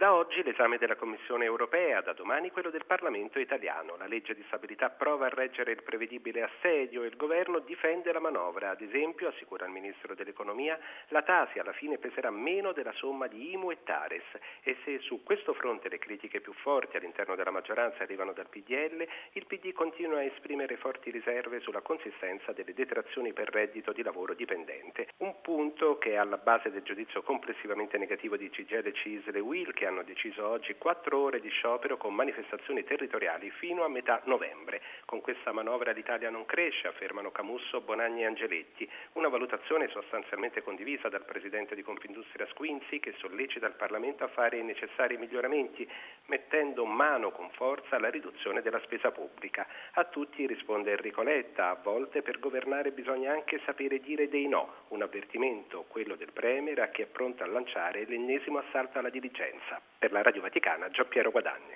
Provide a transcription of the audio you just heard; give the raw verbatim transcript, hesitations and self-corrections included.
Da oggi l'esame della Commissione europea, da domani quello del Parlamento italiano. La legge di stabilità prova a reggere il prevedibile assedio e il governo difende la manovra. Ad esempio, assicura il Ministro dell'Economia, la Tasi alla fine peserà meno della somma di I M U e Tares. E se su questo fronte le critiche più forti all'interno della maggioranza arrivano dal P D L, il P D continua a esprimere forti riserve sulla consistenza delle detrazioni per reddito di lavoro dipendente. Un punto che è alla base del giudizio complessivamente negativo di C G I L, C I S L e U I L, che hanno deciso oggi quattro ore di sciopero con manifestazioni territoriali fino a metà novembre. Con questa manovra l'Italia non cresce, affermano Camusso, Bonagni e Angeletti, una valutazione sostanzialmente condivisa dal presidente di Confindustria Squinzi, che sollecita il Parlamento a fare i necessari miglioramenti, mettendo mano con forza alla riduzione della spesa pubblica. A tutti risponde Enrico Letta, a volte per governare bisogna anche sapere dire dei no, un avvertimento, quello del Premier, a chi è pronto a lanciare l'ennesimo assalto alla diligenza. Per la Radio Vaticana, Giampiero Guadagni.